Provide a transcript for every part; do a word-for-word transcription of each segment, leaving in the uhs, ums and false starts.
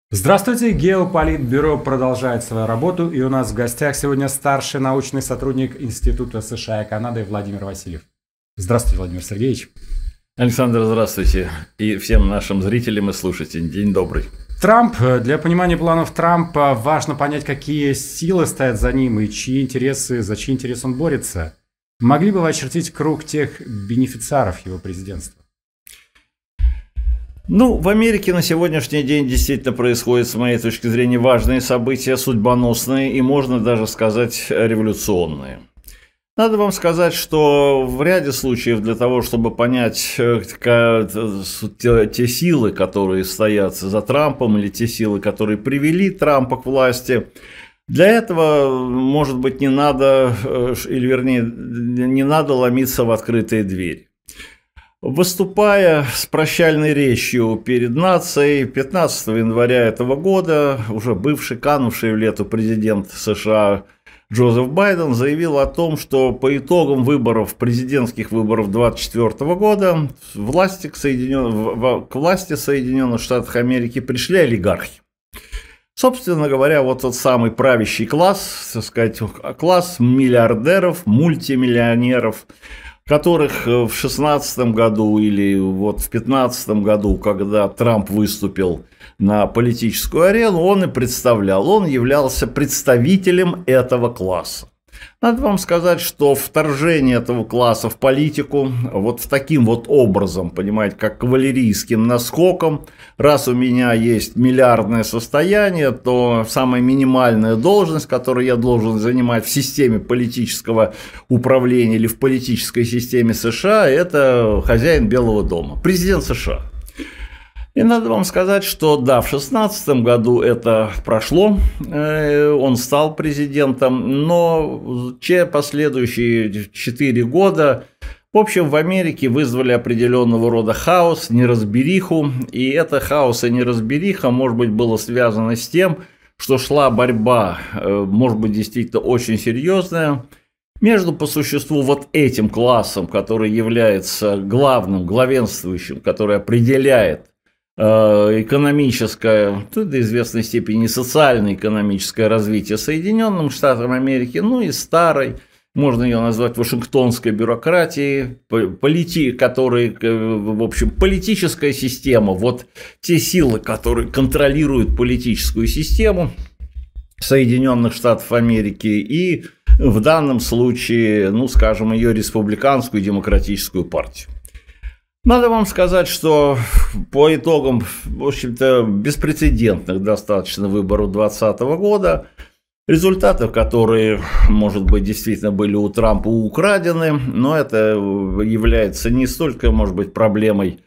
Здравствуйте, Геополитбюро продолжает свою работу, и у нас в гостях сегодня старший научный сотрудник Института США и Канады Владимир Васильев. Здравствуйте, Владимир Сергеевич. Александр, здравствуйте. И всем нашим зрителям и слушателям день добрый. Трамп. Для понимания планов Трампа важно понять, какие силы стоят за ним и чьи интересы, за чьи интересы он борется. Могли бы вы очертить круг тех бенефициаров его президентства? Ну, в Америке на сегодняшний день действительно происходят, с моей точки зрения, важные события, судьбоносные и, можно даже сказать, революционные. Надо вам сказать, что в ряде случаев для того, чтобы понять те силы, которые стоят за Трампом, или те силы, которые привели Трампа к власти, для этого, может быть, не надо, или вернее, не надо ломиться в открытые двери. Выступая с прощальной речью перед нацией пятнадцатого января этого года, уже бывший, канувший в лету президент США Джозеф Байден заявил о том, что по итогам выборов, президентских выборов две тысячи двадцать четвёртого года власти к, Соединен... к власти Соединенных Штатов Америки пришли олигархи. Собственно говоря, вот тот самый правящий класс, так сказать, класс миллиардеров, мультимиллионеров, которых в шестнадцатом году или вот в пятнадцатом году, когда Трамп выступил на политическую арену, он и представлял, он являлся представителем этого класса. Надо вам сказать, что вторжение этого класса в политику вот таким вот образом, понимаете, как кавалерийским наскоком, раз у меня есть миллиардное состояние, то самая минимальная должность, которую я должен занимать в системе политического управления или в политической системе США, это хозяин Белого дома, президент США. И надо вам сказать, что да, в шестнадцатом году это прошло, он стал президентом, но те последующие четыре года, в общем, в Америке вызвали определенного рода хаос, неразбериху, и это хаос и неразбериха, может быть, было связано с тем, что шла борьба, может быть, действительно очень серьезная, между по существу вот этим классом, который является главным, главенствующим, который определяет экономическое, до известной степени социально-экономическое развитие Соединенных Штатов Америки, ну и старой, можно ее назвать вашингтонской бюрократией, полити, которые, в общем, политическая система, вот те силы, которые контролируют политическую систему Соединенных Штатов Америки и в данном случае, ну, скажем, ее республиканскую демократическую партию. Надо вам сказать, что по итогам, в общем-то, беспрецедентных достаточно выборов двадцатого года, результаты, которые, может быть, действительно были у Трампа украдены, но это является не столько, может быть, проблемой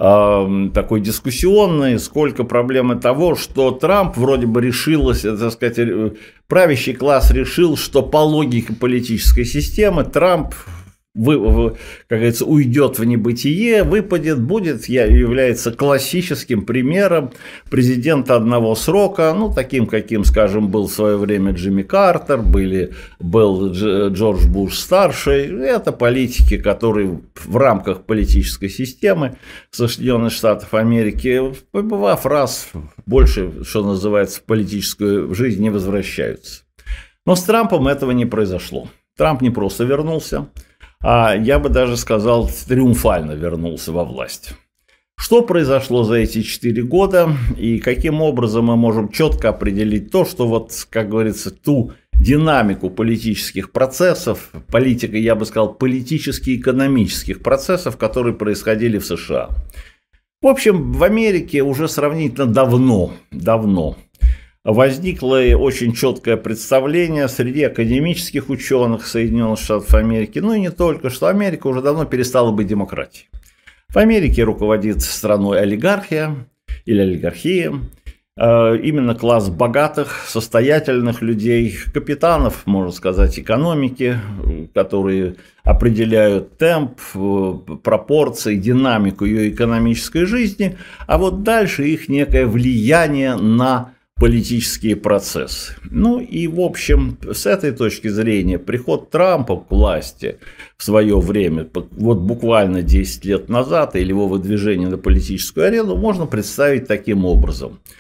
э, такой дискуссионной, сколько проблемой того, что Трамп вроде бы решил, так сказать, правящий класс решил, что по логике политической системы Трамп, Вы, как говорится, уйдет в небытие, выпадет, будет, является классическим примером президента одного срока, ну, таким, каким, скажем, был в свое время Джимми Картер, были, был Джордж Буш-старший. Это политики, которые в рамках политической системы Соединенных Штатов Америки, побывав раз, больше, что называется, в политическую жизнь не возвращаются. Но с Трампом этого не произошло. Трамп не просто вернулся, а я бы даже сказал, триумфально вернулся во власть. Что произошло за эти четыре года и каким образом мы можем четко определить то, что вот, как говорится, ту динамику политических процессов, политика, я бы сказал, политически-экономических процессов, которые происходили в США. В общем, в Америке уже сравнительно давно, давно возникло очень четкое представление среди академических ученых Соединенных Штатов Америки, ну и не только, что Америка уже давно перестала быть демократией. В Америке руководит страной олигархия или олигархия, именно класс богатых, состоятельных людей, капитанов, можно сказать, экономики, которые определяют темп, пропорции, динамику ее экономической жизни, а вот дальше их некое влияние на политические процессы. Ну и, в общем, с этой точки зрения приход Трампа к власти в свое время, вот буквально десять лет назад, или его выдвижение на политическую арену, можно представить таким образом.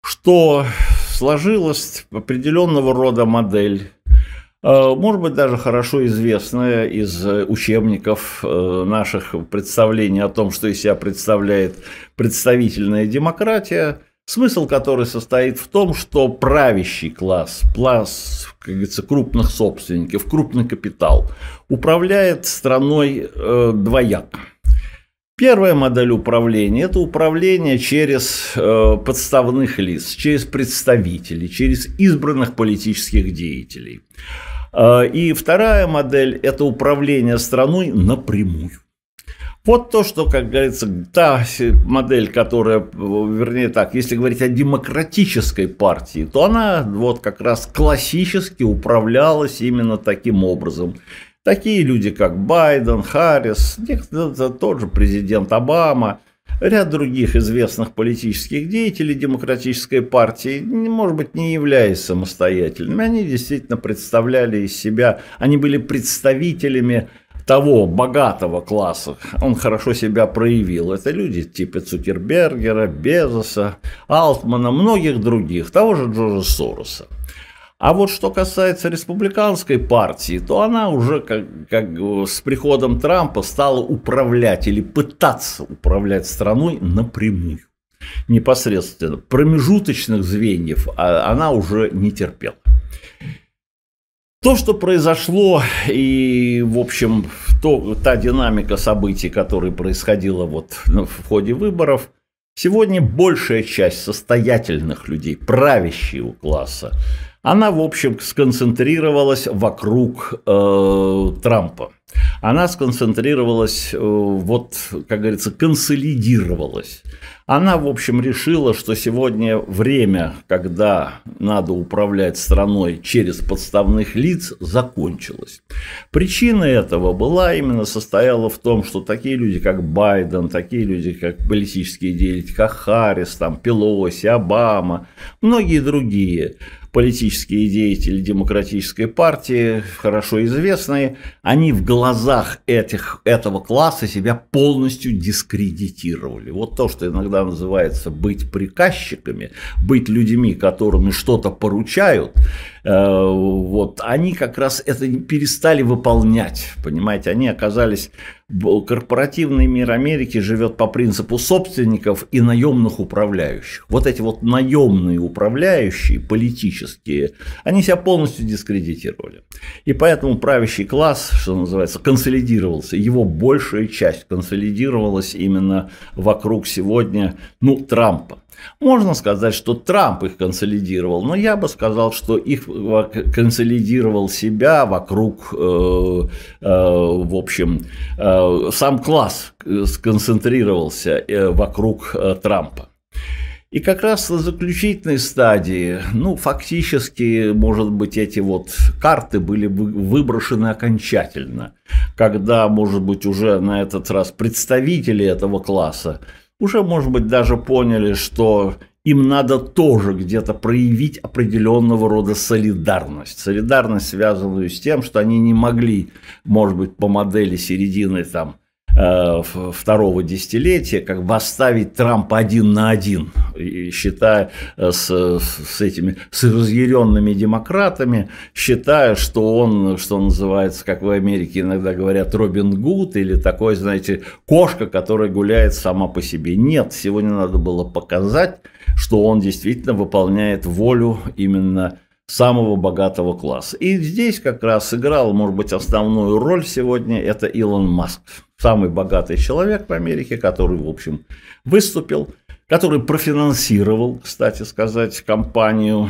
что сложилась определенного рода модель, может быть, даже хорошо известная из учебников наших представлений о том, что из себя представляет представительная демократия, смысл которой состоит в том, что правящий класс, класс, как говорится, крупных собственников, крупный капитал, управляет страной двояко. Первая модель управления – это управление через э, подставных лиц, через представителей, через избранных политических деятелей. Э, и вторая модель – это управление страной напрямую. Вот то, что, как говорится, та модель, которая, вернее так, если говорить о демократической партии, то она вот как раз классически управлялась именно таким образом. Такие люди, как Байден, Харрис, тот же президент Обама, ряд других известных политических деятелей демократической партии, может быть, не являясь самостоятельными, они действительно представляли из себя, они были представителями того богатого класса, он хорошо себя проявил. Это люди типа Цукербергера, Безоса, Алтмана, многих других, того же Джорджа Сороса. А вот что касается республиканской партии, то она уже как, как с приходом Трампа стала управлять или пытаться управлять страной напрямую. Непосредственно промежуточных звеньев она уже не терпела. То, что произошло, и, в общем, то, та динамика событий, которая происходила вот в ходе выборов, сегодня большая часть состоятельных людей, правящего класса, она, в общем, сконцентрировалась вокруг э, Трампа. Она сконцентрировалась, э, вот, как говорится, консолидировалась. Она, в общем, решила, что сегодня время, когда надо управлять страной через подставных лиц, закончилось. Причина этого была именно состояла в том, что такие люди, как Байден, такие люди, как политические деятели, как Харрис, там, Пелоси, Обама, многие другие политические деятели демократической партии, хорошо известные, они в глазах этих, этого класса себя полностью дискредитировали. Вот то, что иногда называется быть приказчиками, быть людьми, которыми что-то поручают, э, вот, они как раз это перестали выполнять, понимаете, они оказались... Корпоративный мир Америки живет по принципу собственников и наемных управляющих. Вот эти вот наемные управляющие, политические, они себя полностью дискредитировали. И поэтому правящий класс, что называется, консолидировался. Его большая часть консолидировалась именно вокруг сегодня, ну, Трампа. Можно сказать, что Трамп их консолидировал, но я бы сказал, что их консолидировал себя вокруг, э, э, в общем, э, сам класс сконцентрировался э, вокруг э, Трампа. И как раз на заключительной стадии, ну, фактически, может быть, эти вот карты были выброшены окончательно, когда, может быть, уже на этот раз представители этого класса уже, может быть, даже поняли, что им надо тоже где-то проявить определенного рода солидарность. Солидарность, связанную с тем, что они не могли, может быть, по модели середины там, второго десятилетия, как бы оставить Трампа один на один, считая с, с этими с разъяренными демократами, считая, что он, что называется, как в Америке иногда говорят, Робин Гуд, или такой, знаете, кошка, которая гуляет сама по себе. Нет, сегодня надо было показать, что он действительно выполняет волю именно самого богатого класса. И здесь как раз сыграл, может быть, основную роль сегодня это Илон Маск. Самый богатый человек в Америке, который, в общем, выступил, который профинансировал, кстати сказать, кампанию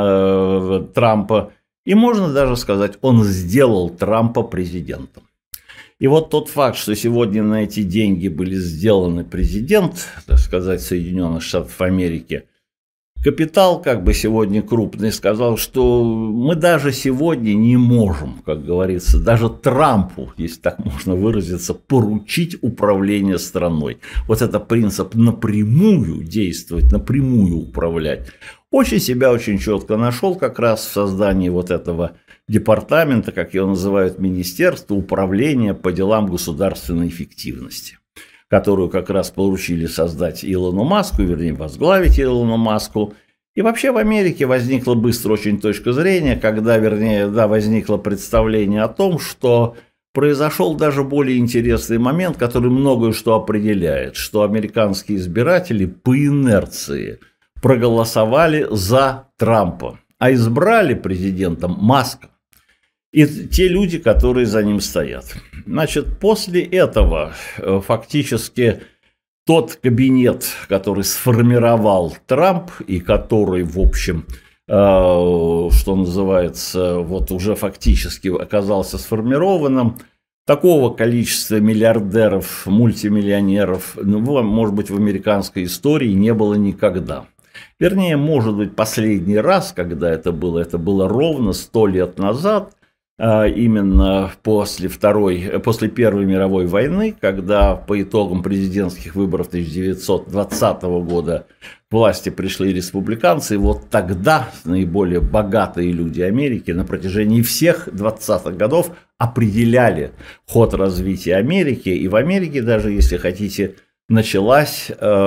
э, Трампа. И можно даже сказать, он сделал Трампа президентом. И вот тот факт, что сегодня на эти деньги были сделаны президент, так сказать, Соединенных Штатов Америки, капитал, как бы сегодня крупный, сказал, что мы даже сегодня не можем, как говорится, даже Трампу, если так можно выразиться, поручить управление страной. Вот это принцип напрямую действовать, напрямую управлять. Очень себя очень четко нашел как раз в создании вот этого департамента, как его называют, Министерства управления по делам государственной эффективности, которую как раз поручили создать Илону Маску, вернее, возглавить Илону Маску. И вообще в Америке возникла быстро очень точка зрения, когда, вернее, да, возникло представление о том, что произошел даже более интересный момент, который многое что определяет, что американские избиратели по инерции проголосовали за Трампа, а избрали президентом Маска и те люди, которые за ним стоят. Значит, после этого фактически тот кабинет, который сформировал Трамп и который, в общем, что называется, вот уже фактически оказался сформированным, такого количества миллиардеров, мультимиллионеров, ну, может быть, в американской истории не было никогда. Вернее, может быть, последний раз, когда это было, это было ровно сто лет назад, именно после, второй, после Первой мировой войны, когда по итогам президентских выборов тысяча девятьсот двадцатого года к власти пришли республиканцы, и вот тогда наиболее богатые люди Америки на протяжении всех двадцатых годов определяли ход развития Америки, и в Америке даже, если хотите, началась,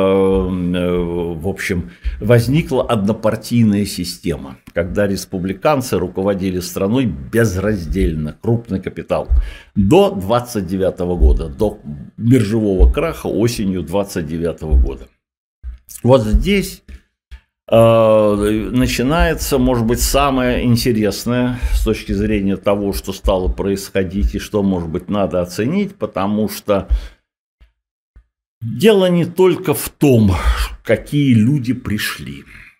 в общем, возникла однопартийная система, когда республиканцы руководили страной безраздельно, крупный капитал, до двадцать девятого года, до биржевого краха осенью двадцать девятого года. Вот здесь начинается, может быть, самое интересное с точки зрения того, что стало происходить и что, может быть, надо оценить, потому что дело не только в том, какие люди пришли,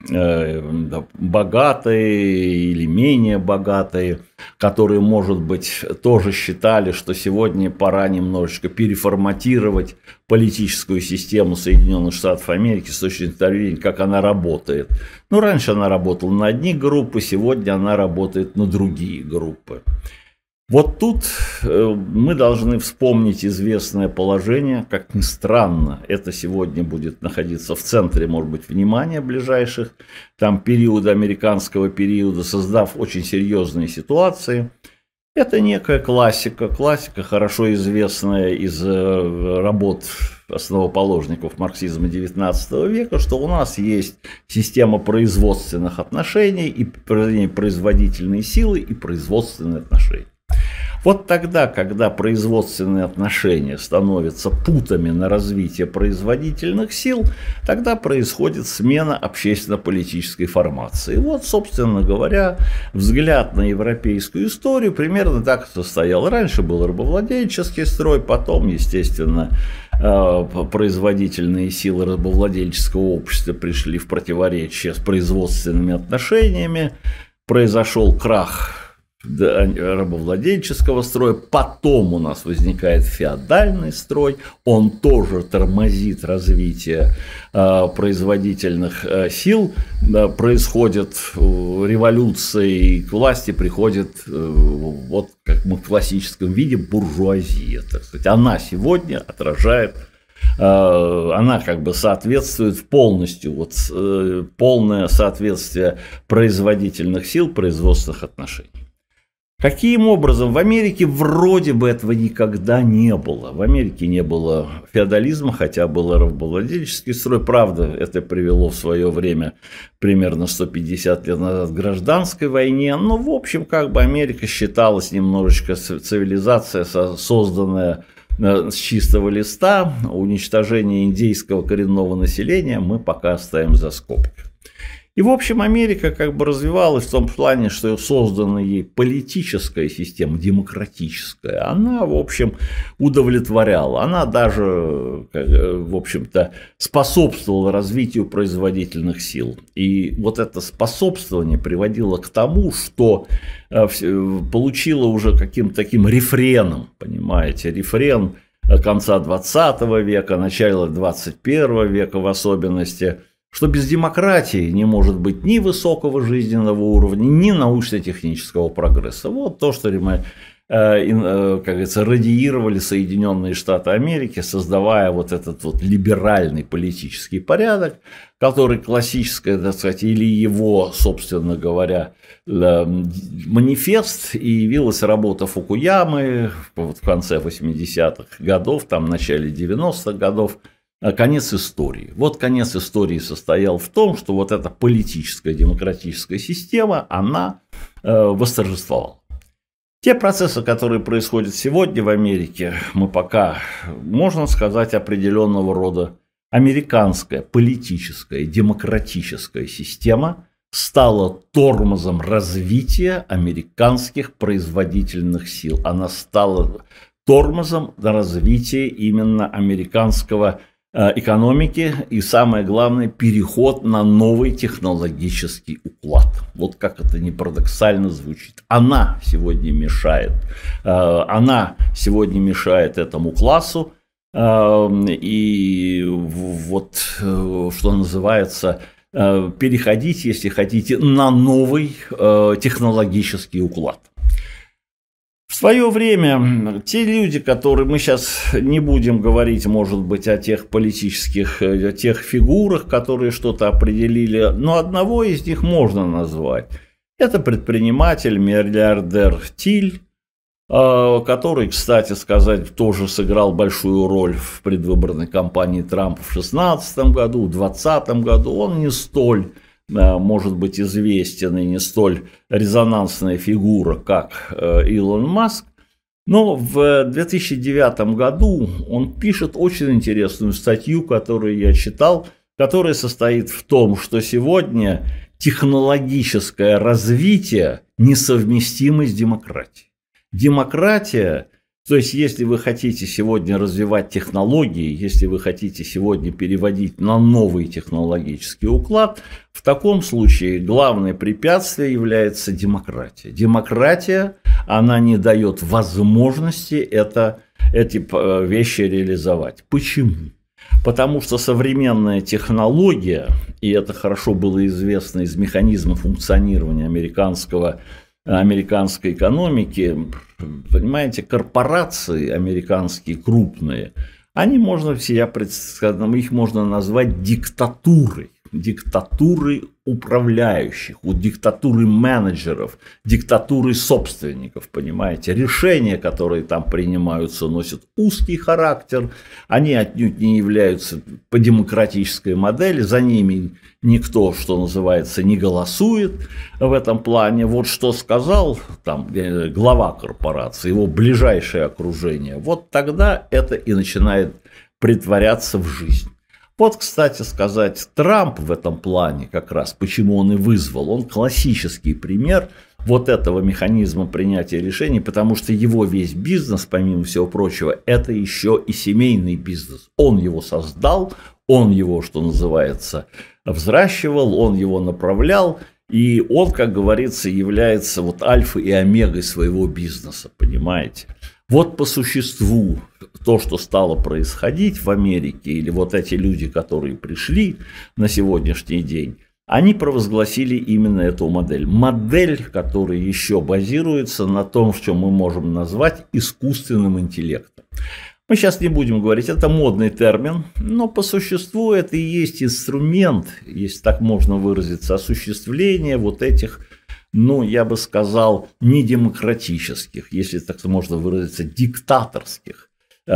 богатые или менее богатые, которые, может быть, тоже считали, что сегодня пора немножечко переформатировать политическую систему Соединенных Штатов Америки с точки зрения, как она работает. Ну, раньше она работала на одни группы, сегодня она работает на другие группы. Вот тут мы должны вспомнить известное положение, как ни странно, это сегодня будет находиться в центре, может быть, внимания ближайших там периода, американского периода, создав очень серьезные ситуации. Это некая классика, классика, хорошо известная из работ основоположников марксизма девятнадцатого века, что у нас есть система производственных отношений, и производительные силы и производственные отношения. Вот тогда, когда производственные отношения становятся путами на развитие производительных сил, тогда происходит смена общественно-политической формации. И вот, собственно говоря, взгляд на европейскую историю примерно так состоял. Раньше был рабовладельческий строй, потом, естественно, производительные силы рабовладельческого общества пришли в противоречие с производственными отношениями, произошел крах рабовладельческого строя, потом у нас возникает феодальный строй, он тоже тормозит развитие э, производительных э, сил, да, происходит э, революция, и к власти приходит, э, вот как мы в классическом виде, буржуазия, так сказать. Она сегодня отражает, э, она как бы соответствует полностью, вот, э, полное соответствие производительных сил, производственных отношений. Каким образом? В Америке вроде бы этого никогда не было. В Америке не было феодализма, хотя был рабовладельческий строй. Правда, это привело в свое время, примерно сто пятьдесят лет назад, к гражданской войне. Но, в общем, как бы Америка считалась немножечко цивилизация, созданная с чистого листа. Уничтожение индейского коренного населения мы пока оставим за скобкой. И, в общем, Америка как бы развивалась в том плане, что создана ей политическая система, демократическая, она, в общем, удовлетворяла. Она даже, в общем-то, способствовала развитию производительных сил. И вот это способствование приводило к тому, что получило уже каким-то таким рефреном, понимаете, рефрен конца двадцатого века, начала двадцать первого века в особенности, что без демократии не может быть ни высокого жизненного уровня, ни научно-технического прогресса. Вот то, что, как говорится, радиировали Соединенные Штаты Америки, создавая вот этот вот либеральный политический порядок, который классическое, так сказать, или его, собственно говоря, манифест, и явилась работа Фукуямы в конце восьмидесятых годов, там, в начале девяностых годов, конец истории. Вот конец истории состоял в том, что вот эта политическая демократическая система, она восторжествовала. Те процессы, которые происходят сегодня в Америке, мы пока, можно сказать, определенного рода американская политическая демократическая система стала тормозом развития американских производительных сил. Она стала тормозом на развитие именно американского экономики и, самое главное, переход на новый технологический уклад. Вот как это ни парадоксально звучит. Она сегодня мешает. Она сегодня мешает этому классу. И вот, что называется, переходить, если хотите, на новый технологический уклад. В свое время те люди, которые, мы сейчас не будем говорить, может быть, о тех политических, о тех фигурах, которые что-то определили, но одного из них можно назвать. Это предприниматель, миллиардер Тиль, который, кстати сказать, тоже сыграл большую роль в предвыборной кампании Трампа в две тысячи шестнадцатом году, в две тысячи двадцатом году. Он не столь, может быть, известен и не столь резонансная фигура, как Илон Маск, но в две тысячи девятом году он пишет очень интересную статью, которую я читал, которая состоит в том, что сегодня технологическое развитие несовместимо с демократией. Демократия, то есть если вы хотите сегодня развивать технологии, если вы хотите сегодня переводить на новый технологический уклад, в таком случае главное препятствие является демократия. Демократия, она не дает возможности это, эти вещи реализовать. Почему? Потому что современная технология, и это хорошо было известно из механизма функционирования американского американской экономики, понимаете, корпорации американские крупные, они можно все, их можно назвать диктатурой, диктатурой управляющих, вот диктатурой менеджеров, диктатурой собственников, понимаете. Решения, которые там принимаются, носят узкий характер, они отнюдь не являются по демократической модели, за ними никто, что называется, не голосует в этом плане. Вот что сказал там глава корпорации, его ближайшее окружение, вот тогда это и начинает претворяться в жизнь. Вот, кстати сказать, Трамп в этом плане как раз, почему он и вызвал, он классический пример вот этого механизма принятия решений, потому что его весь бизнес, помимо всего прочего, это еще и семейный бизнес. Он его создал, он его, что называется, взращивал, он его направлял, и он, как говорится, является вот альфой и омегой своего бизнеса, понимаете? Вот по существу то, что стало происходить в Америке, или вот эти люди, которые пришли на сегодняшний день, они провозгласили именно эту модель. Модель, которая еще базируется на том, что мы можем назвать искусственным интеллектом. Мы сейчас не будем говорить, это модный термин, но по существу это и есть инструмент, если так можно выразиться, осуществления вот этих, ну, я бы сказал, недемократических, если так можно выразиться, диктаторских,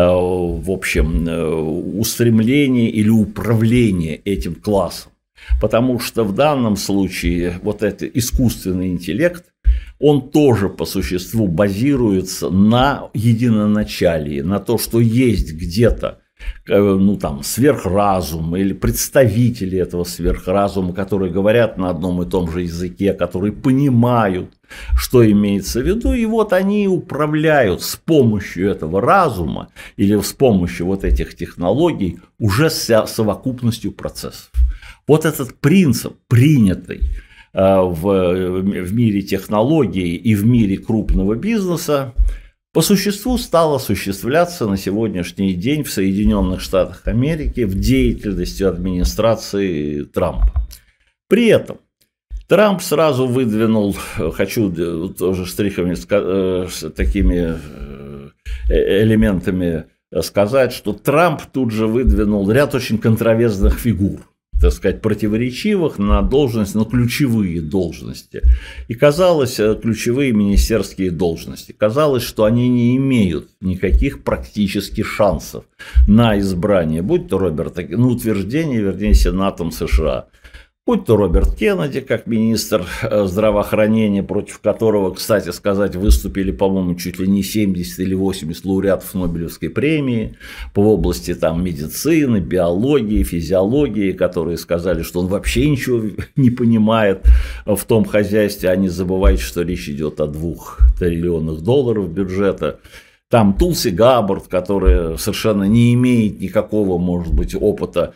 в общем, устремлений или управления этим классом. Потому что в данном случае вот этот искусственный интеллект, он тоже по существу базируется на единоначалии, на то, что есть где-то, ну, там, сверхразум или представители этого сверхразума, которые говорят на одном и том же языке, которые понимают, что имеется в виду, и вот они управляют с помощью этого разума или с помощью вот этих технологий уже совокупностью процессов. Вот этот принцип, принятый в, в мире технологий и в мире крупного бизнеса, по существу стал осуществляться на сегодняшний день в Соединенных Штатах Америки в деятельности администрации Трампа. При этом Трамп сразу выдвинул, хочу тоже штрихами, такими элементами сказать, что Трамп тут же выдвинул ряд очень контроверсных фигур. так сказать, противоречивых на должности, на ключевые должности. И казалось, ключевые министерские должности, казалось, что они не имеют никаких практически шансов на избрание, будь то Роберт, на утверждение, вернее, Сенатом США. Будь то Роберт Кеннеди, как министр здравоохранения, против которого, кстати сказать, выступили, по-моему, чуть ли не семьдесят или восемьдесят лауреатов Нобелевской премии по области там, медицины, биологии, физиологии, которые сказали, что он вообще ничего не понимает в том хозяйстве, а не забывайте, что речь идет о двух триллионах долларов бюджета. Там Тулси Габбард, которая совершенно не имеет никакого, может быть, опыта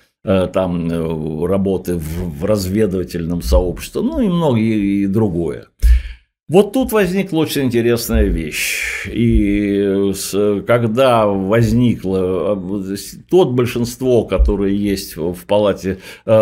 там работы в, в разведывательном сообществе, ну и многое и другое. Вот тут возникла очень интересная вещь. И с, когда возникло тот большинство, которое есть в палате,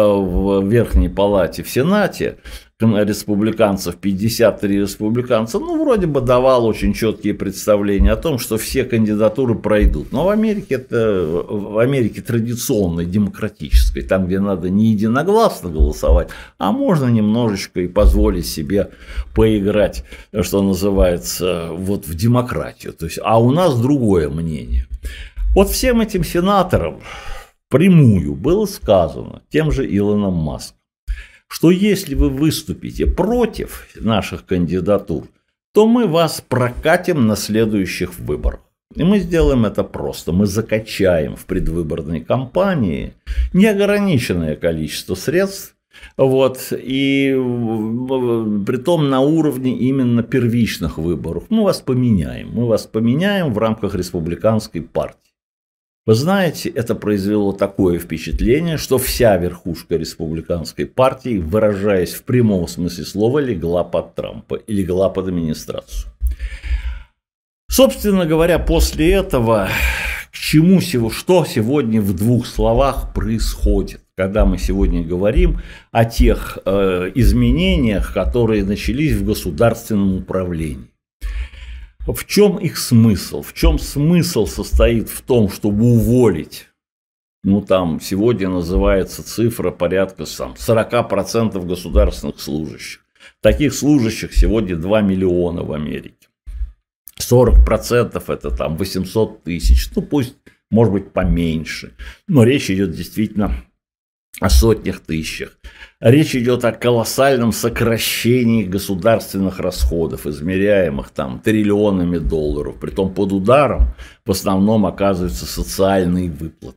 в Верхней палате, в Сенате, республиканцев, пятьдесят три республиканца, ну, вроде бы давал очень четкие представления о том, что все кандидатуры пройдут. Но в Америке это, в Америке традиционной, демократической, там, где надо не единогласно голосовать, а можно немножечко и позволить себе поиграть, что называется, вот в демократию. То есть, а у нас другое мнение. Вот всем этим сенаторам впрямую было сказано тем же Илоном Маском, что если вы выступите против наших кандидатур, то мы вас прокатим на следующих выборах. И мы сделаем это просто. Мы закачаем в предвыборной кампании неограниченное количество средств, вот, и притом на уровне именно первичных выборов. Мы вас поменяем. Мы вас поменяем в рамках республиканской партии. Вы знаете, это произвело такое впечатление, что вся верхушка республиканской партии, выражаясь в прямом смысле слова, легла под Трампа и легла под администрацию. Собственно говоря, после этого, к чему, что сегодня в двух словах происходит, когда мы сегодня говорим о тех э, изменениях, которые начались в государственном управлении. В чем их смысл? В чем смысл состоит в том, чтобы уволить, ну там сегодня называется цифра порядка там, сорок процентов государственных служащих. Таких служащих сегодня два миллиона в Америке. сорок процентов это там восемьсот тысяч, ну пусть может быть поменьше, но речь идет действительно о сотнях тысячах. Речь идет о колоссальном сокращении государственных расходов, измеряемых там триллионами долларов. Притом под ударом в основном оказываются социальные выплаты.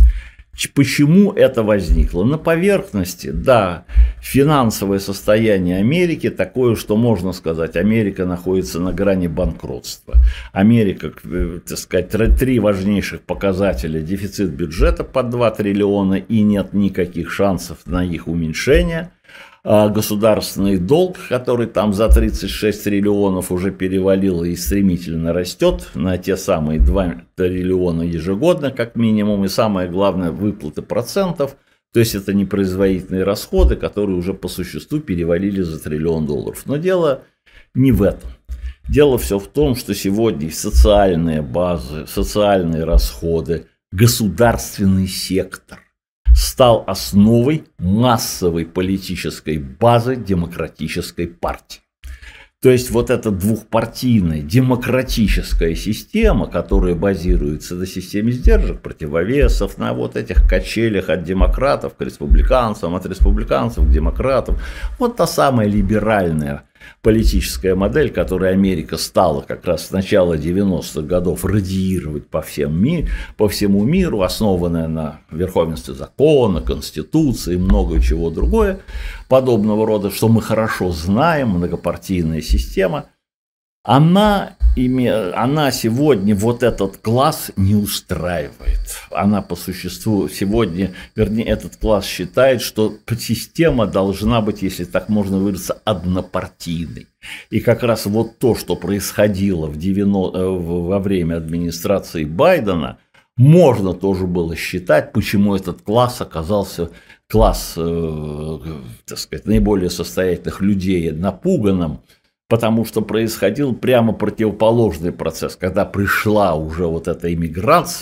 Почему это возникло? На поверхности, да, финансовое состояние Америки такое, что можно сказать, Америка находится на грани банкротства. Америка, так сказать, три важнейших показателя: дефицит бюджета под два триллиона и нет никаких шансов на их уменьшение. Государственный долг, который там за тридцать шесть триллионов уже перевалил и стремительно растет на те самые два триллиона ежегодно, как минимум. И самое главное, выплаты процентов, то есть это непроизводительные расходы, которые уже по существу перевалили за триллион долларов. Но дело не в этом. Дело все в том, что сегодня социальные базы, социальные расходы, государственный сектор стал основой массовой политической базы демократической партии. То есть вот эта двухпартийная демократическая система, которая базируется на системе сдержек, противовесов, на вот этих качелях от демократов к республиканцам, от республиканцев к демократам, вот та самая либеральная политическая модель, которой Америка стала как раз с начала девяностых годов радиировать по, всем ми- по всему миру, основанная на верховенстве закона, конституции и много чего другое, подобного рода, что мы хорошо знаем, многопартийная система, она, име... она сегодня вот этот класс не устраивает. Она по существу сегодня, вернее, этот класс считает, что система должна быть, если так можно выразиться, однопартийной. И как раз вот то, что происходило в девяностых во время администрации Байдена, можно тоже было считать, почему этот класс оказался класс, э, так сказать, наиболее состоятельных людей напуганным. Потому что происходил прямо противоположный процесс, когда пришла уже вот эта иммиграция,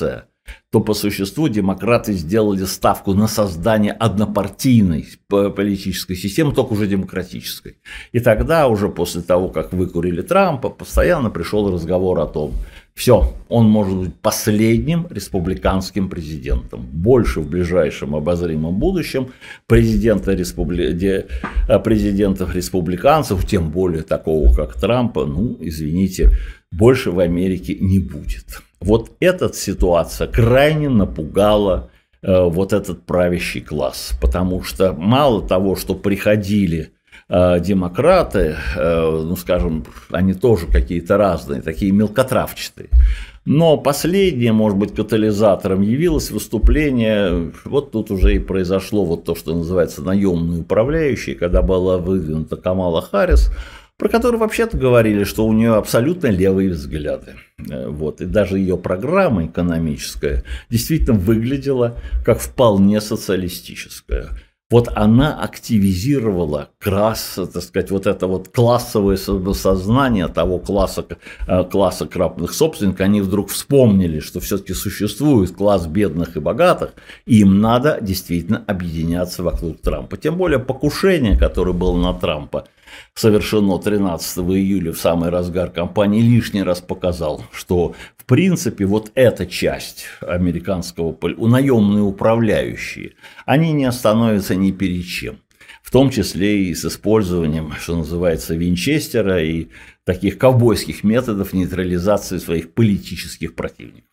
то по существу демократы сделали ставку на создание однопартийной политической системы, только уже демократической. И тогда, уже после того, как выкурили Трампа, постоянно пришел разговор о том, все, он может быть последним республиканским президентом. Больше в ближайшем обозримом будущем президента республи... президентов республиканцев, тем более такого, как Трампа, ну, извините, больше в Америке не будет. Вот эта ситуация крайне напугала э, вот этот правящий класс, потому что мало того, что приходили э, демократы, э, ну, скажем, они тоже какие-то разные, такие мелкотравчатые, но последнее, может быть, катализатором явилось выступление, вот тут уже и произошло вот то, что называется наемные управляющие, когда была выдвинута Камала Харрис, про которую вообще-то говорили, что у нее абсолютно левые взгляды. Вот. И даже ее программа экономическая действительно выглядела как вполне социалистическая. Вот она активизировала крас, так сказать, вот это вот классовое сознание того класса, класса крупных собственников. Они вдруг вспомнили, что все-таки существует класс бедных и богатых, и им надо действительно объединяться вокруг Трампа. Тем более покушение, которое было на Трампа, совершено тринадцатого июля в самый разгар кампании, лишний раз показал, что в принципе вот эта часть американского, наемные управляющие, они не остановятся ни перед чем. В том числе и с использованием, что называется, Винчестера и таких ковбойских методов нейтрализации своих политических противников.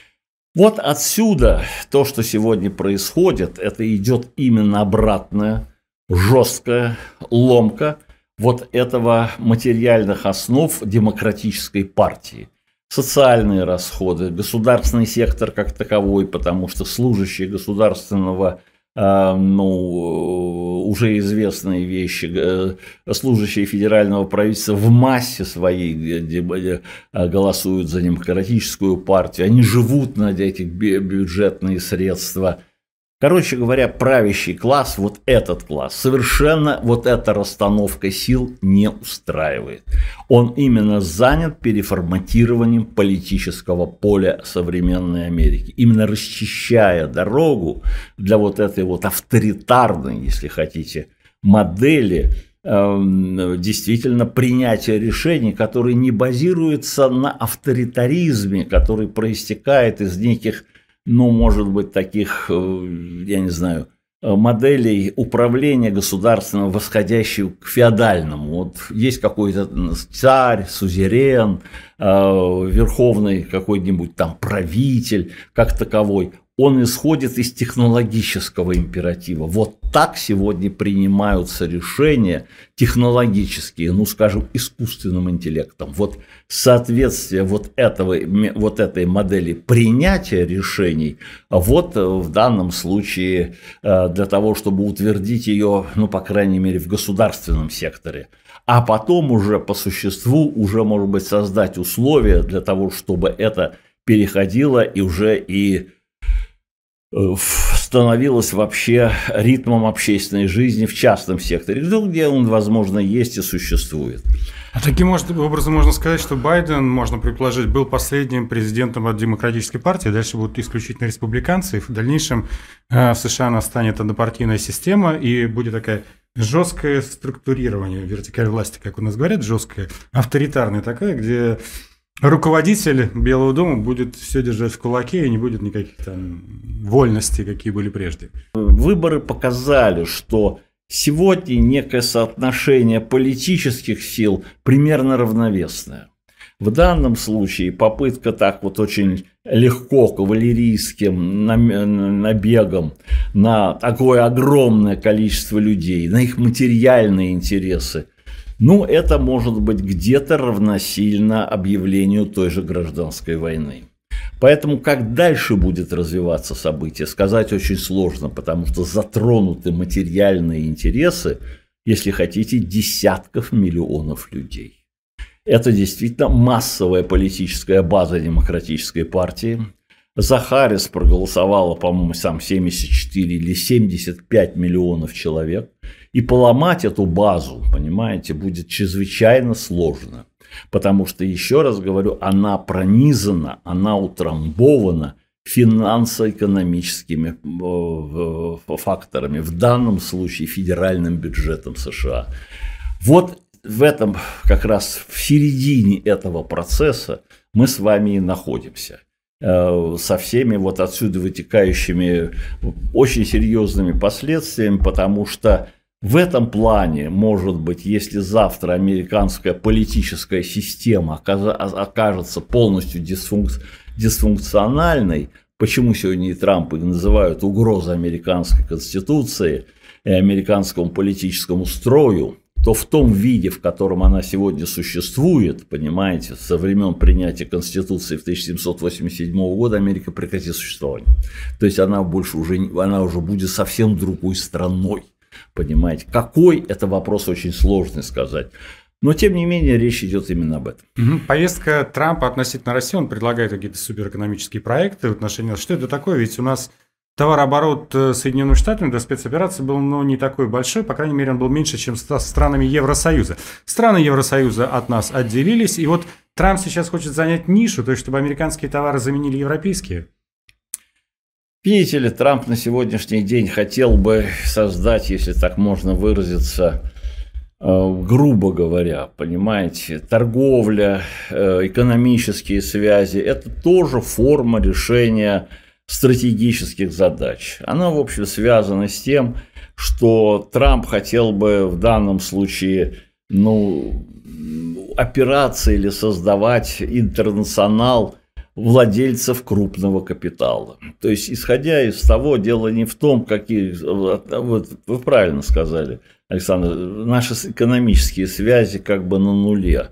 Вот отсюда то, что сегодня происходит, это идет именно обратная, жесткая ломка вот этого материальных основ демократической партии. Социальные расходы, государственный сектор как таковой, потому что служащие государственного, э, ну, уже известные вещи, э, служащие федерального правительства в массе своей э, э, голосуют за демократическую партию, они живут на эти бюджетные средства. Короче говоря, правящий класс, вот этот класс, совершенно вот эта расстановка сил не устраивает. Он именно занят переформатированием политического поля современной Америки, именно расчищая дорогу для вот этой вот авторитарной, если хотите, модели э, действительно принятия решений, которые не базируются на авторитаризме, который проистекает из неких, ну, может быть, таких, я не знаю, моделей управления государственного, восходящего к феодальному. Вот есть какой-то царь, сузерен, верховный какой-нибудь там правитель, как таковой. Он исходит из технологического императива. Вот так сегодня принимаются решения технологические, ну, скажем, искусственным интеллектом. Вот соответствие вот, этого, вот этой модели принятия решений, вот в данном случае для того, чтобы утвердить ее, ну, по крайней мере, в государственном секторе. А потом уже по существу, уже, может быть, создать условия для того, чтобы это переходило и уже и становилось вообще ритмом общественной жизни в частном секторе, где он, возможно, есть и существует. А таким образом можно сказать, что Байден, можно предположить, был последним президентом от демократической партии, дальше будут исключительно республиканцы, и в дальнейшем в США настанет однопартийная система, и будет такая жесткое структурирование, вертикаль власти, как у нас говорят, жесткая, авторитарная такая, где руководитель Белого дома будет все держать в кулаке и не будет никаких там вольностей, какие были прежде. Выборы показали, что сегодня некое соотношение политических сил примерно равновесное. В данном случае попытка так вот очень легко кавалерийским набегом на такое огромное количество людей, на их материальные интересы, ну, это может быть где-то равносильно объявлению той же гражданской войны. Поэтому как дальше будет развиваться событие, сказать очень сложно, потому что затронуты материальные интересы, если хотите, десятков миллионов людей. Это действительно массовая политическая база демократической партии. За Харрис проголосовало, по-моему, сам семьдесят четыре или семьдесят пять миллионов человек. И поломать эту базу, понимаете, будет чрезвычайно сложно. Потому что, еще раз говорю, она пронизана, она утрамбована финансово-экономическими факторами, в данном случае федеральным бюджетом США. Вот в этом, как раз в середине этого процесса мы с вами и находимся. Со всеми вот отсюда вытекающими очень серьезными последствиями, потому что в этом плане, может быть, если завтра американская политическая система окажется полностью дисфункциональной, почему сегодня и Трамп их называют угрозой американской конституции и американскому политическому строю, то в том виде, в котором она сегодня существует, понимаете, со времен принятия Конституции в тысяча семьсот восемьдесят седьмого года Америка прекратит существование. То есть она больше уже, она уже будет совсем другой страной. Понимаете, какой – это вопрос очень сложный сказать. Но, тем не менее, речь идет именно об этом. Повестка Трампа относительно России, он предлагает какие-то суперэкономические проекты в отношении. Что это такое? Ведь у нас товарооборот Соединенными Штатами до спецоперации был, ну, не такой большой, по крайней мере, он был меньше, чем с странами Евросоюза. Страны Евросоюза от нас отделились, и вот Трамп сейчас хочет занять нишу, то есть чтобы американские товары заменили европейские. Видите ли, Трамп на сегодняшний день хотел бы создать, если так можно выразиться, грубо говоря, понимаете, торговля, экономические связи – это тоже форма решения стратегических задач. Она, в общем, связана с тем, что Трамп хотел бы в данном случае, ну, опираться или создавать интернационал владельцев крупного капитала. То есть, исходя из того, дело не в том, какие, вот вы правильно сказали, Александр, наши экономические связи как бы на нуле.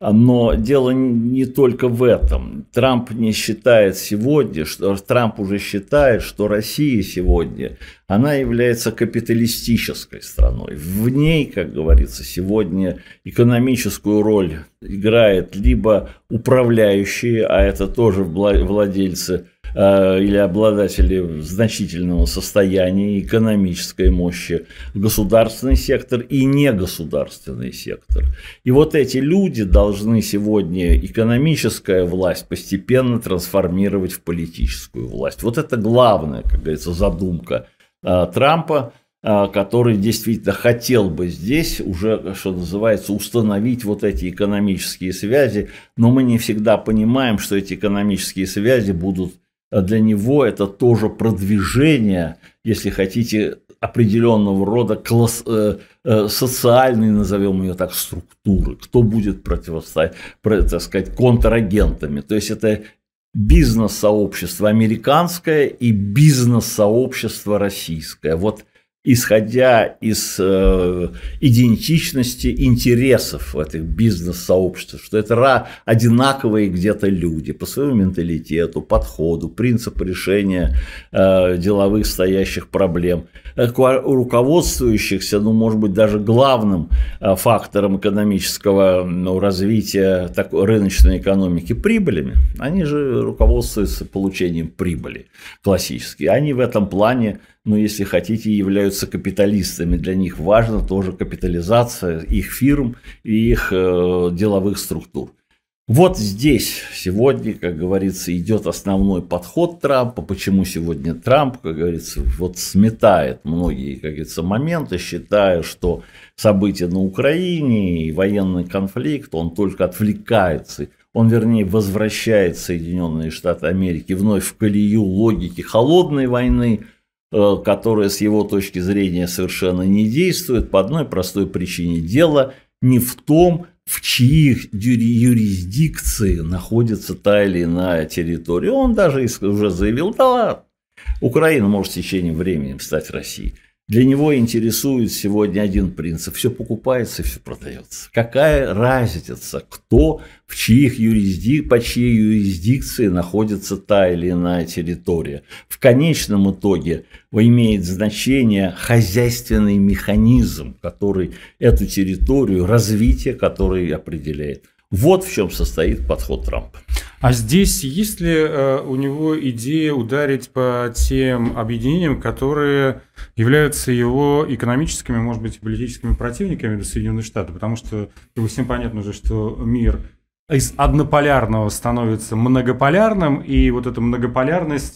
Но дело не только в этом. Трамп не считает сегодня, что Трамп уже считает, что Россия сегодня, она является капиталистической страной. В ней, как говорится, сегодня экономическую роль играет либо управляющие, а это тоже владельцы или обладатели значительного состояния, экономической мощи, государственный сектор и негосударственный сектор. И вот эти люди должны сегодня экономическая власть постепенно трансформировать в политическую власть. Вот это главная, как говорится, задумка Трампа, который действительно хотел бы здесь уже, что называется, установить вот эти экономические связи, но мы не всегда понимаем, что эти экономические связи будут для него это тоже продвижение, если хотите, определенного рода класс, э, э, социальной, назовем ее так, структуры, кто будет противостоять, так сказать, контрагентами. То есть это бизнес-сообщество американское и бизнес-сообщество российское. Вот исходя из э, идентичности интересов этих бизнес-сообществ, что это одинаковые где-то люди по своему менталитету, подходу, принципу решения э, деловых стоящих проблем, руководствующихся, ну, может быть, даже главным э, фактором экономического ну, развития такой рыночной экономики прибылями. Они же руководствуются получением прибыли классические. Они в этом плане, ну, если хотите, являются капиталистами. Для них важна тоже капитализация их фирм и их э, деловых структур. Вот здесь сегодня, как говорится, идет основной подход Трампа. Почему сегодня Трамп, как говорится, вот сметает многие, как говорится, моменты, считая, что события на Украине и военный конфликт, он только отвлекается. Он, вернее, возвращает Соединенные Штаты Америки вновь в колею логики холодной войны, которая с его точки зрения совершенно не действует по одной простой причине. Дело не в том, в чьих юрисдикции находится та или иная территория. Он даже уже заявил, да ладно, Украина может в течение времени стать Россией. Для него интересует сегодня один принцип: все покупается и все продается. Какая разница, кто, в чьих юрисдик, по чьей юрисдикции находится та или иная территория. В конечном итоге имеет значение хозяйственный механизм, который эту территорию, развитие которой определяет. Вот в чем состоит подход Трампа. А здесь есть ли э, у него идея ударить по тем объединениям, которые являются его экономическими, может быть, политическими противниками до Соединенных Штатов? Потому что всем понятно же, что мир из однополярного становится многополярным, и вот эта многополярность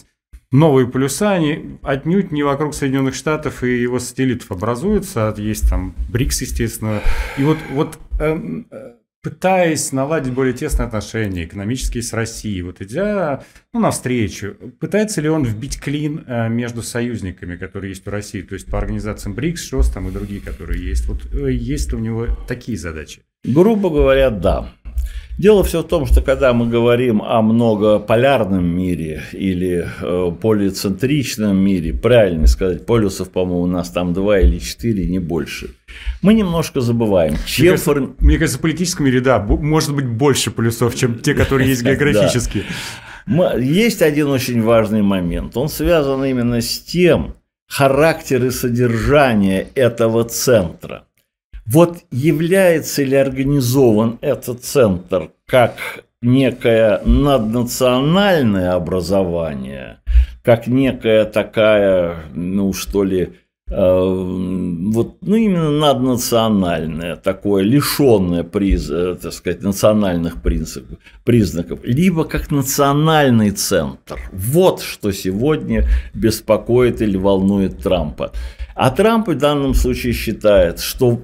новые полюса, они отнюдь не вокруг Соединенных Штатов и его сателлитов образуются. Есть там БРИКС, естественно. И вот, вот э, пытаясь наладить более тесные отношения экономические с Россией, вот идя ну, навстречу, пытается ли он вбить клин э, между союзниками, которые есть у России, то есть по организациям БРИКС, ШОС там, и другие, которые есть? Вот э, есть ли у него такие задачи? Грубо говоря, да. Дело все в том, что когда мы говорим о многополярном мире или э, полицентричном мире, правильно сказать, полюсов, по-моему, у нас там два или четыре, не больше, мы немножко забываем. Чем мне, кажется, фор... мне кажется, в политическом мире, да, может быть больше полюсов, чем те, которые есть географически. Есть один очень важный момент. Он связан именно с тем, характер и содержание этого центра. Вот является ли организован этот центр как некое наднациональное образование, как некая такая, ну что ли, э, вот, ну именно наднациональное, такое лишенное приз, так сказать, национальных принципов, признаков, либо как национальный центр. Вот что сегодня беспокоит или волнует Трампа. А Трамп в данном случае считает, что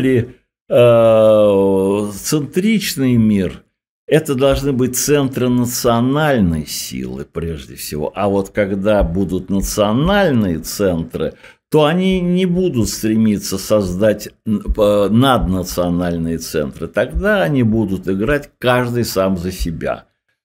полицентричный мир – это должны быть центры национальной силы прежде всего. А вот когда будут национальные центры, то они не будут стремиться создать наднациональные центры. Тогда они будут играть каждый сам за себя.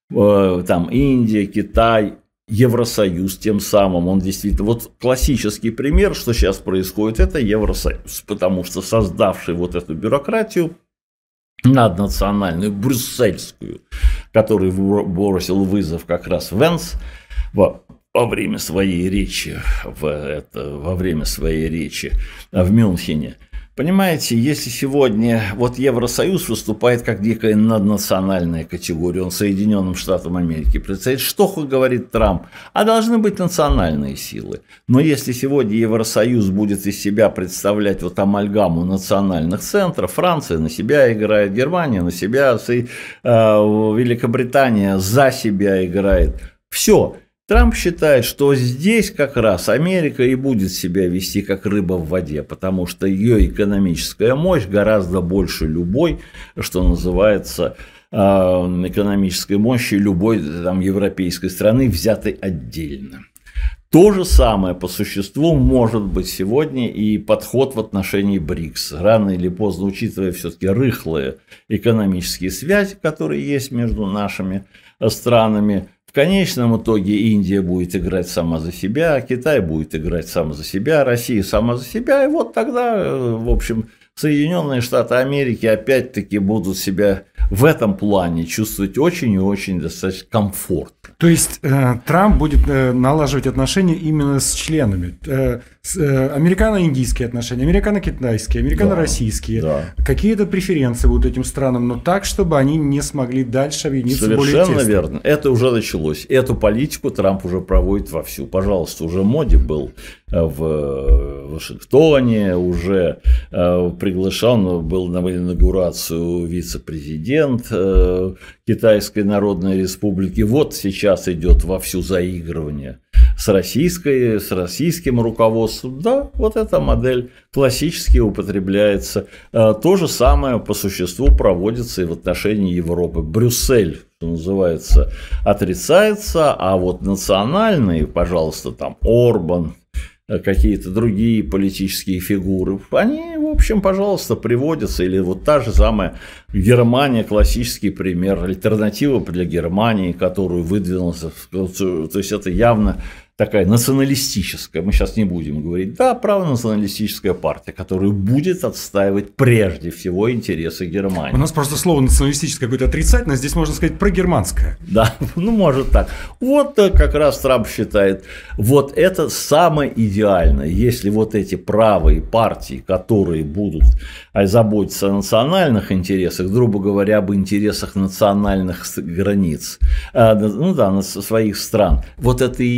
Там Индия, Китай, Евросоюз тем самым, он действительно, вот классический пример, что сейчас происходит, это Евросоюз, потому что создавший вот эту бюрократию наднациональную, брюссельскую, который бросил вызов как раз Венс во, во время своей речи, в, это, во время своей речи в Мюнхене. Понимаете, если сегодня вот Евросоюз выступает как некая наднациональная категория, он Соединенным Штатам Америки представляет, что говорит Трамп, а должны быть национальные силы. Но если сегодня Евросоюз будет из себя представлять вот амальгаму национальных центров, Франция на себя играет, Германия на себя, Великобритания за себя играет, все. Трамп считает, что здесь как раз Америка и будет себя вести как рыба в воде, потому что ее экономическая мощь гораздо больше любой, что называется, экономической мощи любой там, европейской страны, взятой отдельно. То же самое по существу может быть сегодня и подход в отношении БРИКС. Рано или поздно, учитывая все-таки рыхлые экономические связи, которые есть между нашими странами, в конечном итоге Индия будет играть сама за себя, Китай будет играть сам за себя, Россия сама за себя, и вот тогда, в общем, Соединенные Штаты Америки опять-таки будут себя в этом плане чувствовать очень и очень достаточно комфортно. То есть э, Трамп будет э, налаживать отношения именно с членами. Э, с, э, американо-индийские отношения, американо-китайские, американо-российские. Да, да. Какие-то преференции будут этим странам, но так, чтобы они не смогли дальше объединиться более тесно. Совершенно верно. Это уже началось. Эту политику Трамп уже проводит вовсю. Пожалуйста, уже Моди был в Вашингтоне, уже приглашен был на инаугурацию вице-президент Китайской Народной Республики. Вот сейчас идет вовсю заигрывание с российской, с российским руководством. Да, вот эта модель классически употребляется. То же самое по существу проводится и в отношении Европы. Брюссель, что называется, отрицается, а вот национальные, пожалуйста, там Орбан, какие-то другие политические фигуры, они, в общем, пожалуйста, приводятся. Или вот та же самая Германия, классический пример, альтернатива для Германии, которую выдвинулся, то есть это явно такая националистическая, мы сейчас не будем говорить, да, правонационалистическая партия, которая будет отстаивать прежде всего интересы Германии. У нас просто слово националистическое какое-то отрицательное, здесь можно сказать прогерманское. Да, ну может так. Вот как раз Трамп считает, вот это самое идеальное, если вот эти правые партии, которые будут заботиться о национальных интересах, грубо говоря, об интересах национальных границ, ну да, своих стран, вот это и есть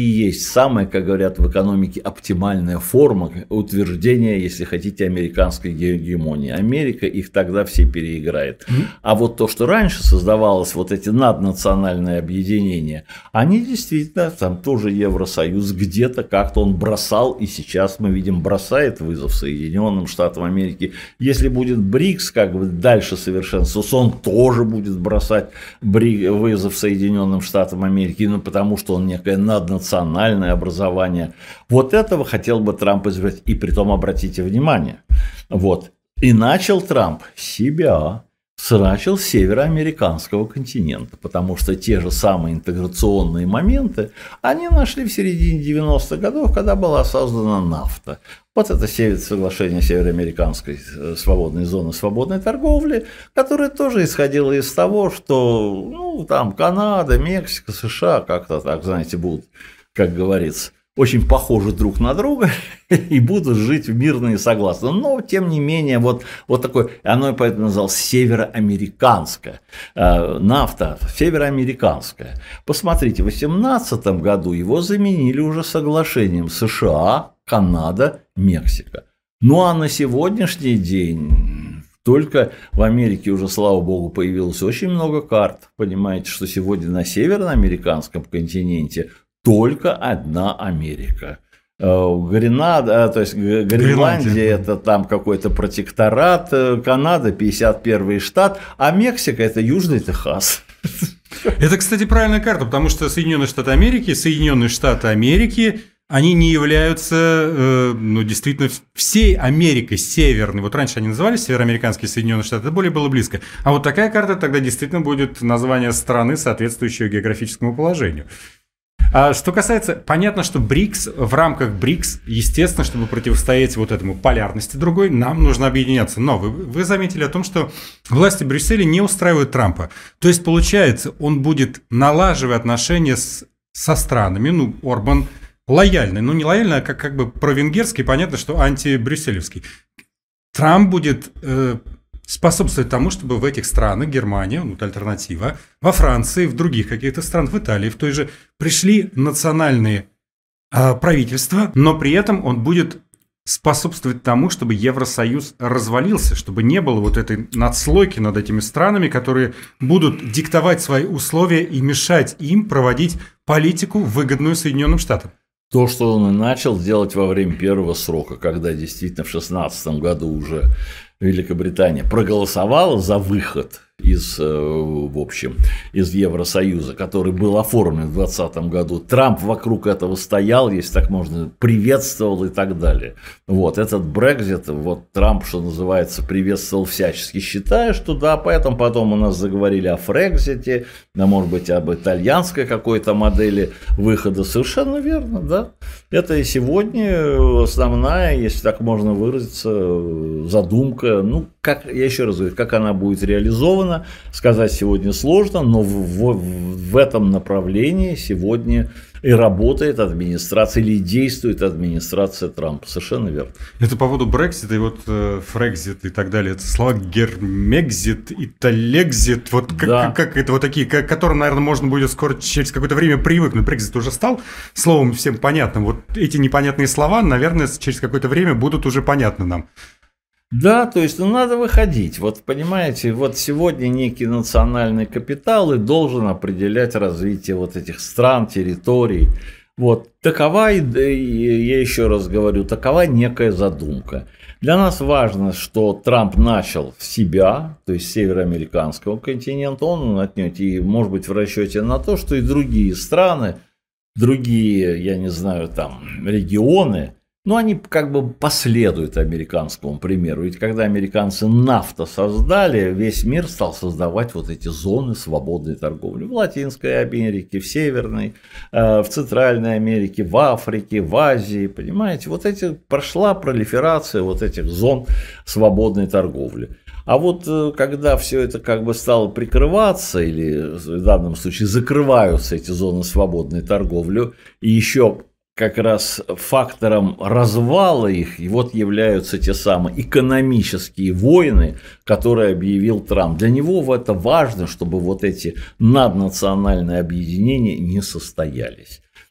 есть самая, как говорят в экономике, оптимальная форма утверждения, если хотите, американской гегемонии. Америка их тогда все переиграет. Mm-hmm. А вот то, что раньше создавалось, вот эти наднациональные объединения, они действительно, там тоже Евросоюз где-то как-то он бросал, и сейчас мы видим, бросает вызов Соединенным Штатам Америки. Если будет БРИКС, как бы дальше совершенствоваться, он тоже будет бросать вызов Соединенным Штатам Америки, ну, потому что он некое наднациональное образование. Вот этого хотел бы Трамп избрать. И притом, обратите внимание, вот. И начал Трамп с себя, начал с североамериканского континента, потому что те же самые интеграционные моменты они нашли в середине девяностых годов, когда была создана нафта. Вот это соглашение североамериканской свободной зоны свободной торговли, которое тоже исходило из того, что ну, там Канада, Мексика, США как-то так, знаете, будут, как говорится, очень похожи друг на друга и будут жить мирно и согласно. Но, тем не менее, вот, вот такое, оно и поэтому называлось североамериканское. Э, нафта североамериканская. Посмотрите, в две тысячи восемнадцатом году его заменили уже соглашением США, Канада, Мексика. Ну а на сегодняшний день только в Америке уже, слава богу, появилось очень много карт. Понимаете, что сегодня на североамериканском континенте только одна Америка. Гренада, то есть Гренландия – это там какой-то протекторат, Канада – пятьдесят первый штат, а Мексика – это Южный Техас. Это, кстати, правильная карта, потому что Соединенные Штаты Америки, Соединенные Штаты Америки, они не являются, ну, действительно, всей Америкой северной. Вот раньше они назывались североамериканские Соединенные Штаты, это более было близко. А вот такая карта тогда действительно будет название страны, соответствующее географическому положению. А что касается, понятно, что БРИКС, в рамках БРИКС, естественно, чтобы противостоять вот этому полярности другой, нам нужно объединяться. Но вы, вы заметили о том, что власти Брюсселя не устраивают Трампа. То есть, получается, он будет налаживать отношения с, со странами, ну, Орбан лояльный, ну, не лояльный, а как, как бы провенгерский, понятно, что антибрюссельевский. Трамп будет... Э, способствовать тому, чтобы в этих странах, Германия, вот альтернатива, во Франции, в других каких-то странах, в Италии, в той же, пришли национальные э, правительства, но при этом он будет способствовать тому, чтобы Евросоюз развалился, чтобы не было вот этой надслойки над этими странами, которые будут диктовать свои условия и мешать им проводить политику, выгодную Соединенным Штатам. То, что он и начал делать во время первого срока, когда действительно в шестнадцатом году уже Великобритания проголосовала за выход из, в общем, из Евросоюза, который был оформлен в двадцатом году. Трамп вокруг этого стоял, если так можно, приветствовал и так далее. Вот, этот Брексит, вот Трамп, что называется, приветствовал всячески, считая, что да, поэтому потом у нас заговорили о Фрексите, да, может быть, об итальянской какой-то модели выхода. Совершенно верно, да. Это и сегодня основная, если так можно выразиться, задумка. Ну, как, я еще раз говорю, как она будет реализована, сказать сегодня сложно, но в, в, в этом направлении сегодня и работает администрация, или действует администрация Трампа. Совершенно верно. Это по поводу Брексита и вот э, Фрексит и так далее. Это слова Гермекзит, Италексит, вот как, да. как, как это вот такие, к которым, наверное, можно будет скоро через какое-то время привыкнуть. Брексит уже стал словом всем понятным. Вот эти непонятные слова, наверное, через какое-то время будут уже понятны нам. Да, то есть, ну, надо выходить. Вот, понимаете, вот сегодня некий национальный капитал и должен определять развитие вот этих стран, территорий. Вот, такова, я еще раз говорю, такова некая задумка. Для нас важно, что Трамп начал с себя, то есть североамериканского континента, он отнюдь и, может быть, в расчете на то, что и другие страны, другие, я не знаю, там, регионы, но они как бы последуют американскому примеру. Ведь когда американцы нафта создали, весь мир стал создавать вот эти зоны свободной торговли. В Латинской Америке, в Северной, в Центральной Америке, в Африке, в Азии. Понимаете, вот эти, прошла пролиферация вот этих зон свободной торговли. А вот когда все это как бы стало прикрываться, или в данном случае закрываются эти зоны свободной торговли, и еще как раз фактором развала их, и вот являются те самые экономические войны, которые объявил Трамп. Для него это важно, чтобы вот эти наднациональные объединения не состоялись.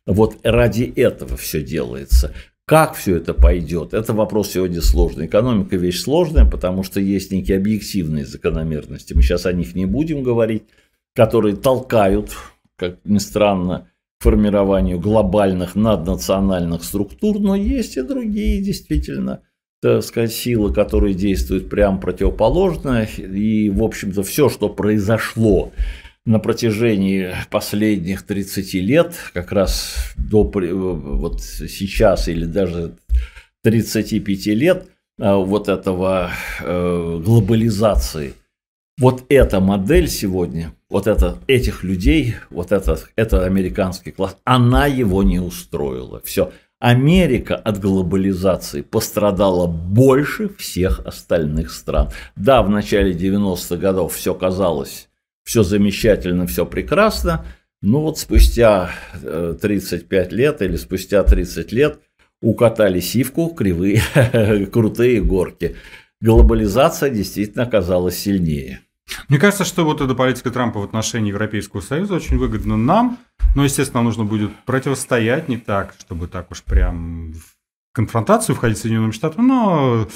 Вот ради этого все делается. Как все это пойдет? Это вопрос сегодня сложный. Экономика вещь сложная, потому что есть некие объективные закономерности. Мы сейчас о них не будем говорить, которые толкают, как ни странно, к формированию глобальных наднациональных структур, но есть и другие действительно, так сказать, силы, которые действуют прямо противоположно. И, в общем-то, все, что произошло на протяжении последних тридцати лет, как раз до вот сейчас или даже тридцати пяти лет вот этого глобализации, вот эта модель сегодня, вот это, этих людей, вот это, это американский класс, она его не устроила. Все. Америка от глобализации пострадала больше всех остальных стран. Да, в начале девяностых годов все казалось... Все замечательно, все прекрасно, но вот спустя тридцать пять лет или спустя тридцать лет укатали сивку кривые, крутые горки. Глобализация действительно оказалась сильнее. Мне кажется, что вот эта политика Трампа в отношении Европейского Союза очень выгодна нам, но, естественно, нам нужно будет противостоять, не так, чтобы так уж прям в конфронтацию входить с Соединенными Штатами, но...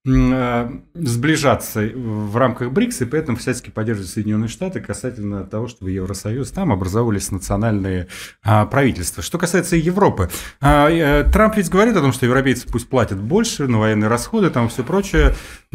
сближаться в рамках БРИКС и при этом всячески поддерживать Соединенные Штаты касательно того, чтобы Евросоюз там образовывались национальные а, правительства. Что касается Европы, а, Трамп ведь говорит о том, что европейцы пусть платят больше на военные расходы там и все прочее.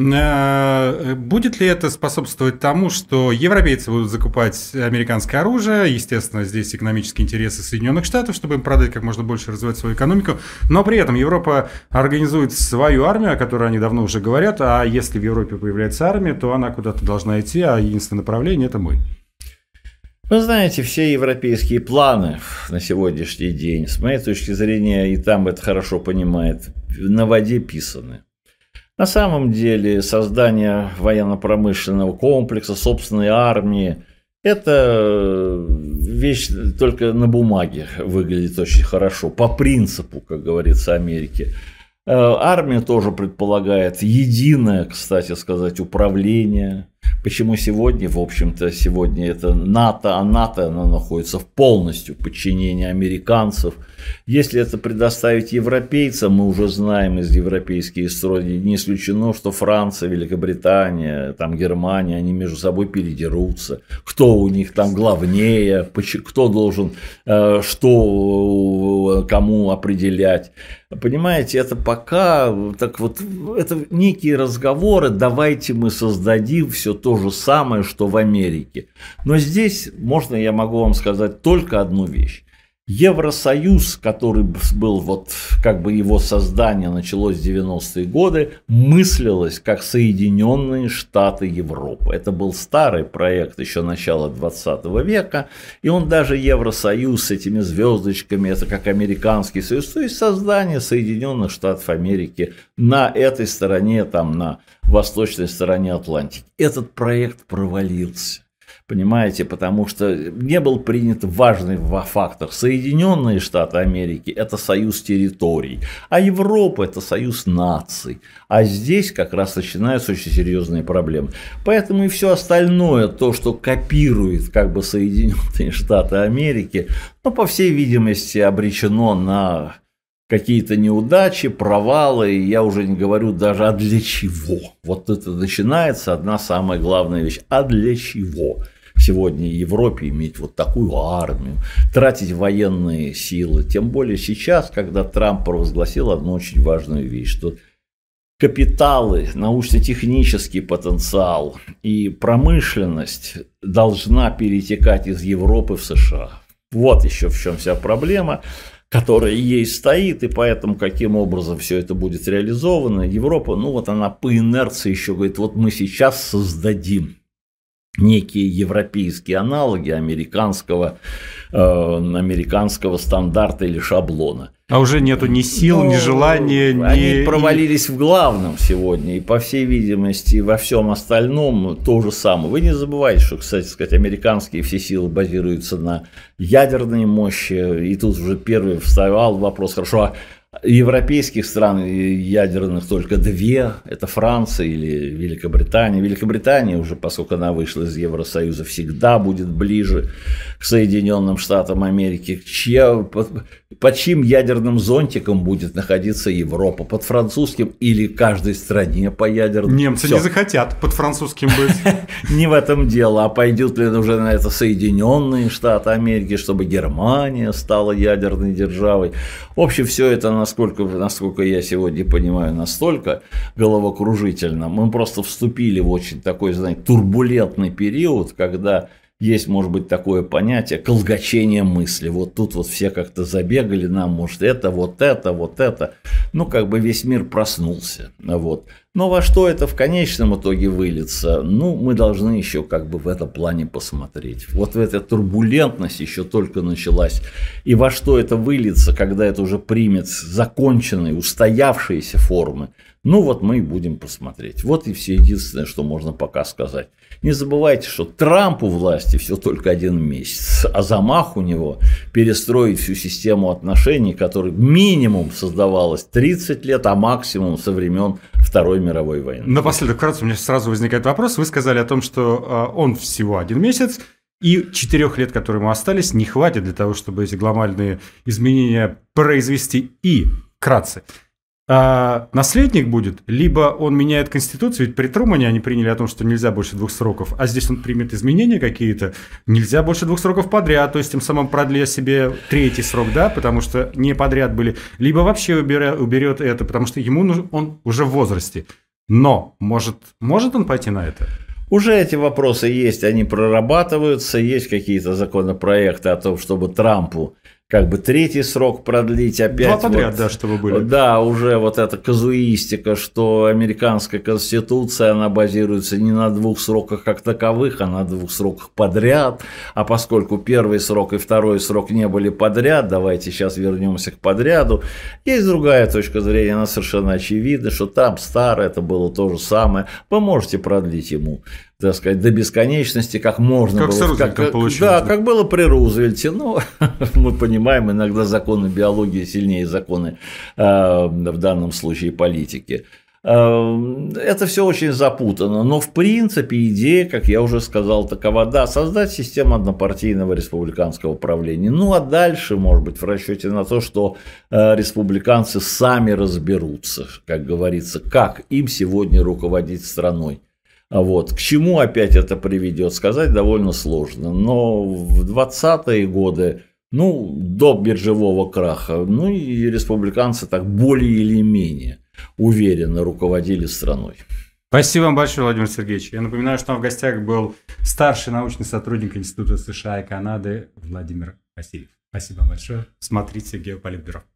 А, будет ли это способствовать тому, что европейцы будут закупать американское оружие? Естественно, здесь экономические интересы Соединенных Штатов, чтобы им продать как можно больше, развивать свою экономику, но при этом Европа организует свою армию, о которой они давно уже говорят, а если в Европе появляется армия, то она куда-то должна идти, а единственное направление – это мы. Вы знаете, все европейские планы на сегодняшний день, с моей точки зрения, и там это хорошо понимает, на воде писаны. На самом деле создание военно-промышленного комплекса, собственной армии – это вещь только на бумаге выглядит очень хорошо, по принципу, как говорится, Америки. Армия тоже предполагает единое, кстати сказать, управление. Почему сегодня, в общем-то, сегодня это НАТО, а НАТО она находится в полностью подчинении американцев. Если это предоставить европейцам, мы уже знаем из европейских историй, не исключено, что Франция, Великобритания, там Германия, они между собой передерутся. Кто у них там главнее, кто должен что кому определять. Понимаете, это пока так вот, это некие разговоры, давайте мы создадим все то же самое, что в Америке. Но здесь можно, я могу вам сказать только одну вещь. Евросоюз, который был, вот как бы его создание началось в девяностые годы, мыслилось как Соединенные Штаты Европы. Это был старый проект еще начала двадцатого века, и он даже Евросоюз с этими звездочками, это как американский союз, то есть создание Соединенных Штатов Америки на этой стороне, там на восточной стороне Атлантики. Этот проект провалился. Понимаете, потому что не был принят важный фактор. Соединенные Штаты Америки – это союз территорий, а Европа – это союз наций. А здесь как раз начинаются очень серьезные проблемы. Поэтому и все остальное, то, что копирует как бы Соединенные Штаты Америки, ну, по всей видимости, обречено на какие-то неудачи, провалы, и я уже не говорю даже, а для чего. Вот это начинается одна самая главная вещь. А для чего сегодня Европе иметь вот такую армию, тратить военные силы? Тем более сейчас, когда Трамп провозгласил одну очень важную вещь, что капиталы, научно-технический потенциал и промышленность должна перетекать из Европы в США. Вот еще в чем вся проблема, которая ей стоит, и поэтому каким образом все это будет реализовано. Европа, ну вот она по инерции еще говорит, вот мы сейчас создадим некие европейские аналоги американского, э, американского стандарта или шаблона. А уже нету ни сил, Но ни желания, ни... Они провалились в главном сегодня, и по всей видимости во всем остальном то же самое. Вы не забывайте, что, кстати сказать, американские все силы базируются на ядерной мощи, и тут уже первый вставал вопрос, хорошо, а Европейских стран ядерных только две, это Франция или Великобритания. Великобритания уже, поскольку она вышла из Евросоюза, всегда будет ближе к Соединенным Штатам Америки. Чья, под, под чьим ядерным зонтиком будет находиться Европа? Под французским или каждой стране по ядерному? Немцы Всё. не захотят под французским быть. Не в этом дело, а пойдут ли уже на это Соединенные Штаты Америки, чтобы Германия стала ядерной державой. В общем, все это, насколько, насколько я сегодня понимаю, настолько головокружительно. Мы просто вступили в очень такой, знаете, турбулентный период, когда есть, может быть, такое понятие колгачение мысли. Вот тут вот все как-то забегали, нам, может, это, вот это, вот это. Ну, как бы весь мир проснулся. Вот. Но во что это в конечном итоге выльется, ну, мы должны еще как бы в этом плане посмотреть. Вот эта турбулентность еще только началась. И во что это выльется, когда это уже примет законченные, устоявшиеся формы, ну, вот мы и будем посмотреть. Вот и все единственное, что можно пока сказать. Не забывайте, что Трампу власти все только один месяц, а замах у него перестроить всю систему отношений, которая минимум создавалась тридцать лет, а максимум со времен Второй мировой войны. Напоследок, вкратце, у меня сразу возникает вопрос. Вы сказали о том, что он всего один месяц, и четырех лет, которые ему остались, не хватит для того, чтобы эти глобальные изменения произвести. И, вкратце, а наследник будет, либо он меняет Конституцию, ведь при Трумане они приняли о том, что нельзя больше двух сроков, а здесь он примет изменения какие-то, нельзя больше двух сроков подряд, то есть тем самым продля себе третий срок, да, потому что не подряд были, либо вообще уберет, уберет это, потому что ему нужен, он уже в возрасте. Но может, может он пойти на это? Уже эти вопросы есть, они прорабатываются, есть какие-то законопроекты о том, чтобы Трампу как бы третий срок продлить опять. Два подряд, вот, да, чтобы были. Да, уже вот эта казуистика, что американская конституция, она базируется не на двух сроках как таковых, а на двух сроках подряд. А поскольку первый срок и второй срок не были подряд, давайте сейчас вернемся к подряду. Есть другая точка зрения, она совершенно очевидна, что там старое, это было то же самое. Вы можете продлить ему, так сказать, до бесконечности, как можно как было. Как, как, да, как было при Рузвельте. Ну, мы понимаем, иногда законы биологии сильнее законы э, в данном случае политики. Э, это все очень запутано, но в принципе идея, как я уже сказал, такова, да, создать систему однопартийного республиканского правления. Ну, а дальше, может быть, в расчете на то, что э, республиканцы сами разберутся, как говорится, как им сегодня руководить страной. Вот. К чему опять это приведет, сказать довольно сложно. Но в двадцатые годы, ну, до биржевого краха, ну и республиканцы так более или менее уверенно руководили страной. Спасибо вам большое, Владимир Сергеевич. Я напоминаю, что в гостях был старший научный сотрудник Института США и Канады Владимир Васильев. Спасибо вам большое. Смотрите Геополитбюро.